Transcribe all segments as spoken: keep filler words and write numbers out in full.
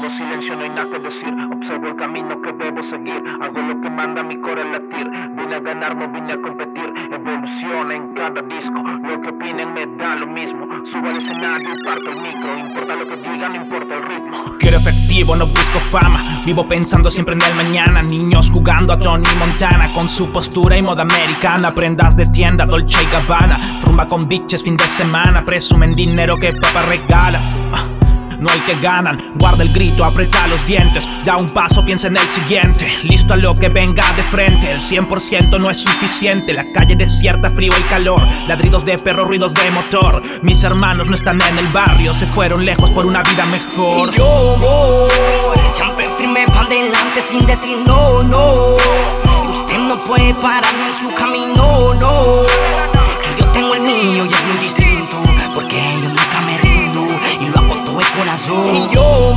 Guardo silencio, no hay nada que decir. Observo el camino que debo seguir. Hago lo que manda mi corazón latir. Vine a ganar, no vine a competir. Evoluciona en cada disco. Lo que opinen me da lo mismo. Subo al escenario y parto el micro. Importa lo que digan, no importa el ritmo. Quiero efectivo, no busco fama. Vivo pensando siempre en el mañana. Niños jugando a Tony Montana con su postura y moda americana. Prendas de tienda, Dolce y Gabbana. Rumba con bitches fin de semana. Presumen dinero que papá regala. Ah. No hay que ganan, guarda el grito, aprieta los dientes. Da un paso, piensa en el siguiente. Listo a lo que venga de frente. El cien por ciento no es suficiente. La calle desierta, frío y calor. Ladridos de perro, ruidos de motor. Mis hermanos no están en el barrio. Se fueron lejos por una vida mejor. Y yo voy siempre firme para adelante sin decir no, no. Usted no puede pararme en su camino, no. Que yo tengo el mío y es muy distinto. Porque yo nunca me rindo y lo hago todo de corazón. Y yo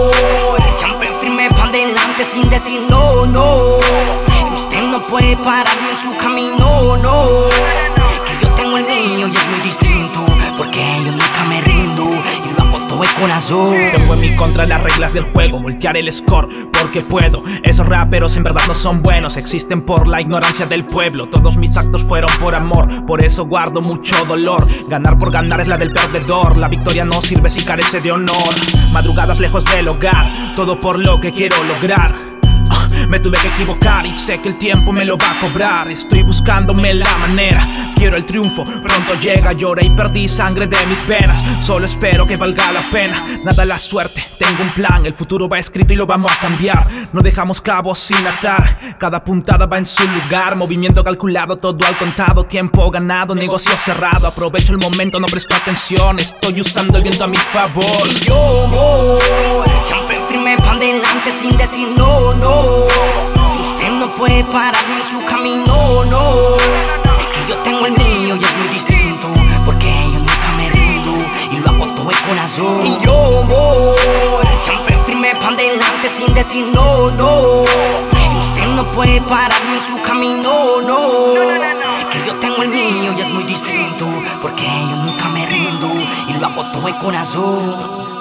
voy siempre firme para adelante sin decir no, no. Usted no puede pararme en su camino, no. Que yo tengo el mío y es muy distinto. Porque yo nunca me rindo y lo hago todo de corazón. Tengo en mi contra las reglas del juego, voltear el score porque puedo. Esos raperos en verdad no son buenos, existen por la ignorancia del pueblo. Todos mis actos fueron por amor, por eso guardo mucho dolor. Ganar por ganar es la del perdedor, la victoria no sirve si carece de honor. Madrugadas lejos del hogar, todo por lo que quiero lograr. Me tuve que equivocar y sé que el tiempo me lo va a cobrar. Estoy buscándome la manera, quiero el triunfo, pronto llega. Lloré y perdí sangre de mis venas, solo espero que valga la pena. Nada la suerte, tengo un plan, el futuro va escrito y lo vamos a cambiar. No dejamos cabos sin atar, cada puntada va en su lugar. Movimiento calculado, todo al contado, tiempo ganado, negocio cerrado. Aprovecho el momento, no presto atención, estoy usando el viento a mi favor. Y yo voy siempre firme para adelante sin decir no, no. Usted no puede pararme en su camino, no. Que yo tengo el mío y es muy distinto. Porque yo nunca me rindo y lo hago todo de corazón. Y yo voy siempre firme para adelante sin decir no, no. Usted no puede pararme en su camino, no. Que yo tengo el mío y es muy distinto. Porque yo nunca me rindo y lo hago todo de corazón.